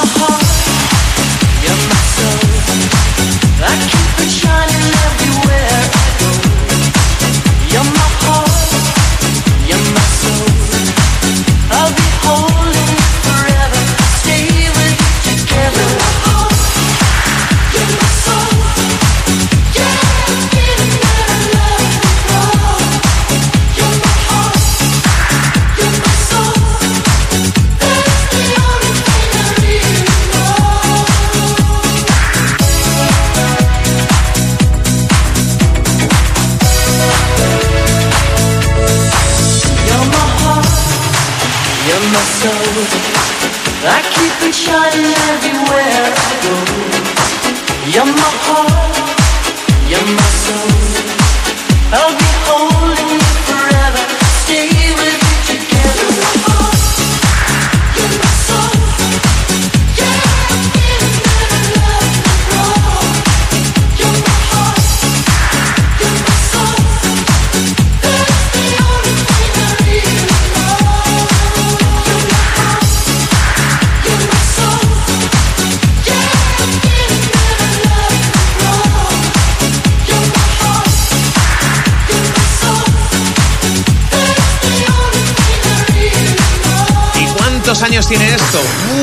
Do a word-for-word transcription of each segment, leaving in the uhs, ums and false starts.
Años tiene esto.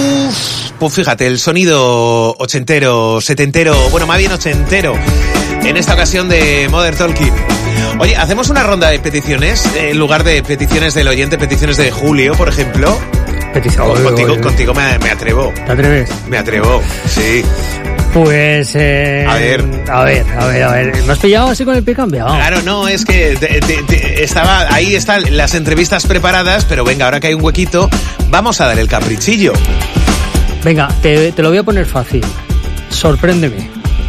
Uf, pues fíjate, el sonido ochentero, setentero, bueno, más bien ochentero, en esta ocasión de Modern Talking. Oye, ¿hacemos una ronda de peticiones en lugar de peticiones del oyente, peticiones de Julio, por ejemplo? Petición. Oh, contigo, contigo me, me atrevo. ¿Te atreves? Me atrevo, sí. Pues, eh... A ver. A ver, a ver, a ver. ¿Me has pillado así con el pie cambiado? Claro, no, es que te, te, te, estaba, ahí están las entrevistas preparadas, pero venga, ahora que hay un huequito, vamos a dar el caprichillo. Venga, te, te lo voy a poner fácil. Sorpréndeme.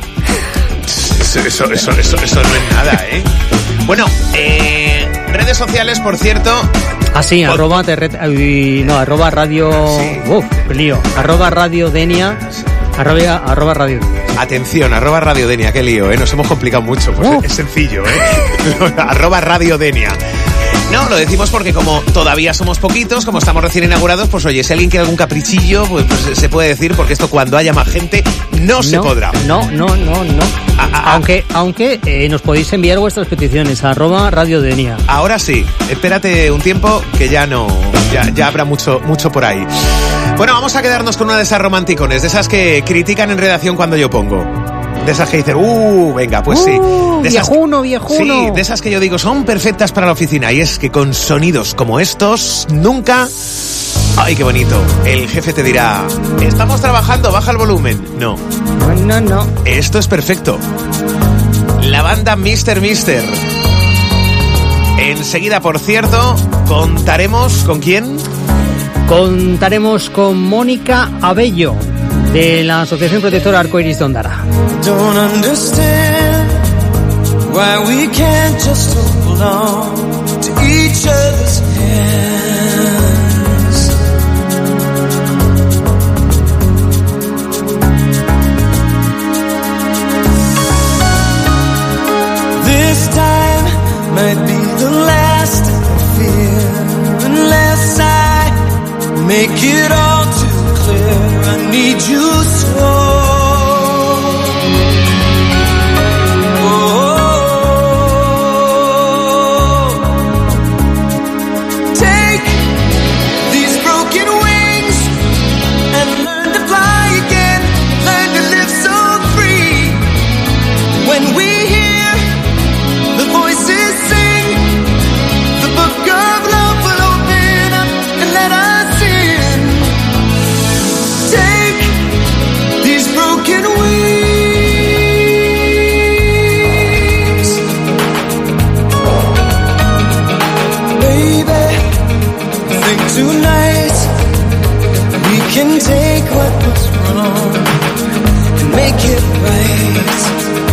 Eso, eso, eso, eso, eso no es nada, ¿eh? Bueno, eh, redes sociales, por cierto. Ah, sí, por... arroba, terret... no, arroba radio... Sí. Uf, qué lío. Arroba radio Denia. Arroba, arroba radio. Atención, arroba Radio Denia, qué lío, ¿eh? Nos hemos complicado mucho, pues uh. es sencillo, ¿eh? Arroba Radio Denia. No, lo decimos porque como todavía somos poquitos, como estamos recién inaugurados, pues oye, si alguien quiere algún caprichillo, pues, pues se puede decir, porque esto cuando haya más gente no, no se podrá. No, no, no, no. Ah, ah, aunque aunque eh, nos podéis enviar vuestras peticiones a arroba Radio Denia. Ahora sí, espérate un tiempo que ya no, ya, ya habrá mucho, mucho por ahí. Bueno, vamos a quedarnos con una de esas romanticones, de esas que critican en redacción cuando yo pongo. De esas que dicen, uh, venga, pues uh, sí. De esas, viejuno, viejuno. Sí, de esas que yo digo, son perfectas para la oficina. Y es que con sonidos como estos, nunca... Ay, qué bonito. El jefe te dirá, estamos trabajando, baja el volumen. No. No, no, no. Esto es perfecto. La banda mister mister. Enseguida, por cierto, contaremos con quién. Contaremos con Mónica Abello, de la Asociación Protectora Arcoiris de Ondara. Don't understand why we can't just hold on to each other's hands. This time might be the last I fear, unless I make it all too clear. I need you so. Tonight we can take what was wrong and make it right.